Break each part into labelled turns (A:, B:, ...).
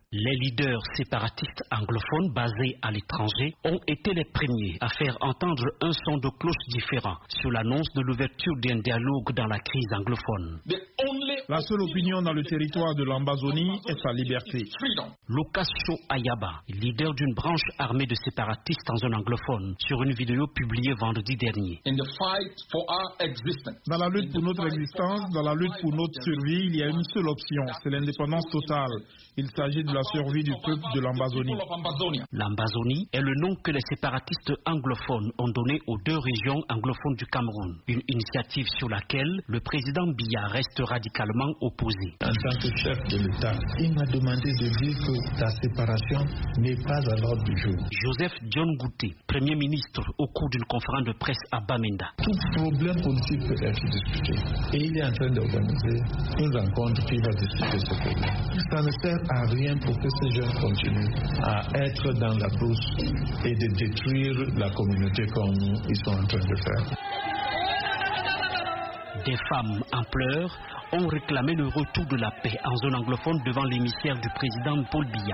A: Les leaders séparatistes anglophones basés à l'étranger ont été les premiers à faire entendre un son de cloche différent sur l'annonce de l'ouverture d'un dialogue dans la crise anglophone.
B: La seule opinion dans le territoire de l'Ambazonie est sa liberté.
A: Lokasho Ayaba, leader d'une branche armée de séparatistes en zone anglophone, sur une vidéo publiée vendredi dernier.
B: Dans la lutte pour notre existence, dans la lutte pour notre survie, il y a une seule option, c'est l'indépendance totale. Il s'agit de la survie du peuple de l'Ambazonie.
A: L'Ambazonie est le nom que les séparatistes anglophones ont donné aux deux régions anglophones du Cameroun. Une initiative sur laquelle le président Biya reste radicalement opposé.
C: En tant que chef de l'État, il m'a demandé de dire que la séparation n'est pas à l'ordre du jour.
A: Joseph John Gouté, Premier ministre, au cours d'une conférence de presse à Bamenda.
C: Tout problème politique peut être discuté. Et il est en train d'organiser une rencontre qui va discuter ce problème. Ça ne sert à rien pour que ces jeunes continuent à être dans la brousse et de détruire la communauté comme ils sont en train de faire.
A: Des femmes en pleurs ont réclamé le retour de la paix en zone anglophone devant l'émissaire du président Paul Biya.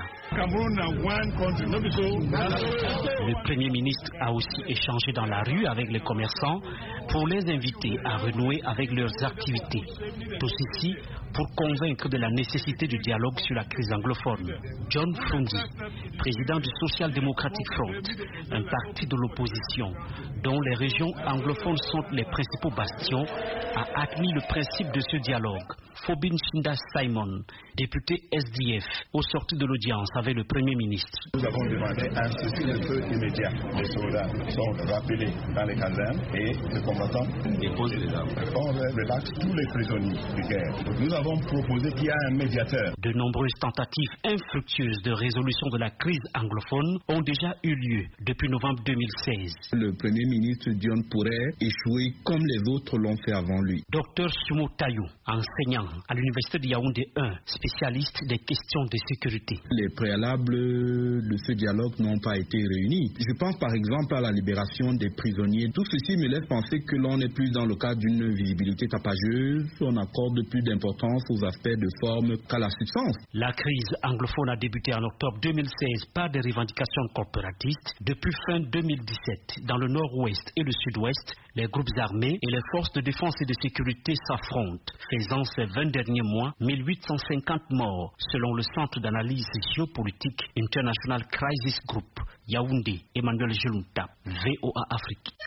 A: Le Premier ministre a aussi échangé dans la rue avec les commerçants pour les inviter à renouer avec leurs activités. Tout ceci pour convaincre de la nécessité du dialogue sur la crise anglophone. John Frundi, président du Social Democratic Front, un parti de l'opposition dont les régions anglophones sont les principaux bastions, a admis le principe de ce dialogue. Fobin Shinda Simon, député SDF, au sorti de l'audience avec le Premier ministre.
D: Nous avons demandé un cessez-le-feu immédiat. Les soldats sont rappelés dans les casernes et les combattants déposent les armes. On relaxe tous les prisonniers de guerre. Nous avons proposé qu'il y ait un médiateur.
A: De nombreuses tentatives infructueuses de résolution de la crise anglophone ont déjà eu lieu depuis novembre 2016.
E: Le Premier ministre Dion pourrait échouer comme les autres l'ont fait avant lui.
A: Dr Sumo Tayou, enseignant à l'université de Yaoundé 1, spécialiste des questions de sécurité.
E: Les préalables de ce dialogue n'ont pas été réunis. Je pense par exemple à la libération des prisonniers. Tout ceci me laisse penser que l'on est plus dans le cadre d'une visibilité tapageuse. On accorde plus d'importance aux aspects de forme qu'à la substance.
A: La crise anglophone a débuté en octobre 2016 par des revendications corporatistes. Depuis fin 2017, dans le nord-ouest et le sud-ouest, les groupes armés et les forces de défense et de sécurité s'affrontent, faisant ces 20 derniers mois 1850 morts, selon le Centre d'analyse géopolitique International Crisis Group. Yaoundé, Emmanuel Gelunta, VOA Afrique.